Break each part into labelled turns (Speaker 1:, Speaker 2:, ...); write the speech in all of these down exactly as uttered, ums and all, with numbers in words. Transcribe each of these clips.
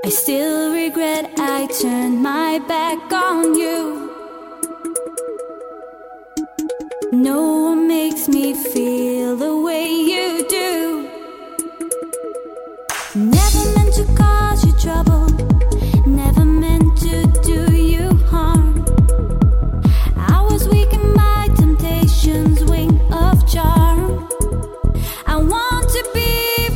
Speaker 1: I still regret I turned my back on you. No one makes me feel the way you do. Never meant to cause you trouble, never meant to do you harm. I was weak in my temptation's wing of charm. I want to be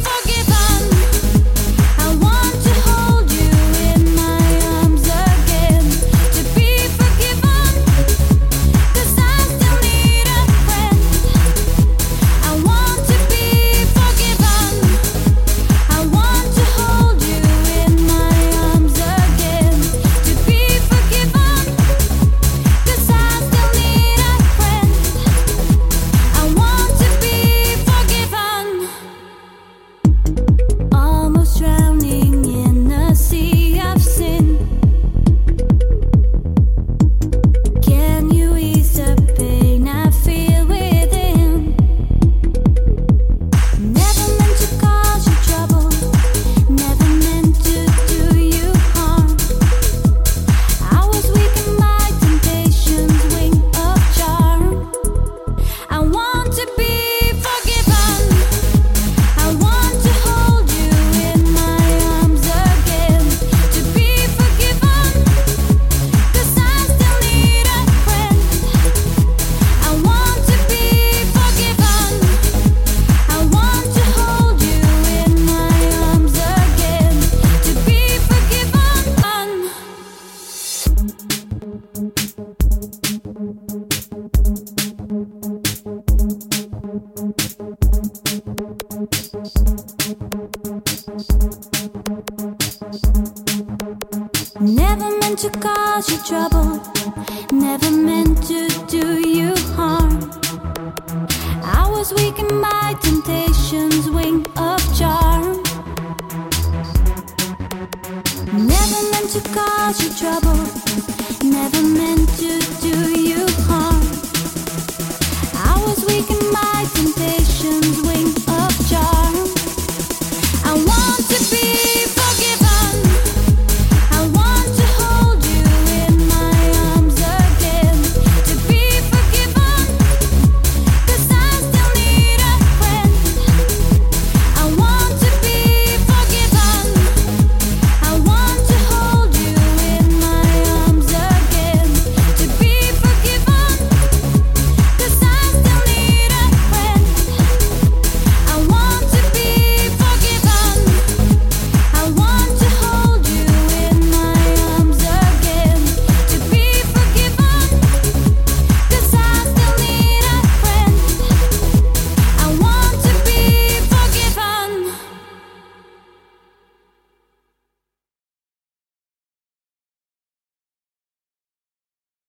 Speaker 1: never meant to cause you trouble, never meant to do you harm. I was weak in my temptation's wing of charm. Never meant to cause you trouble,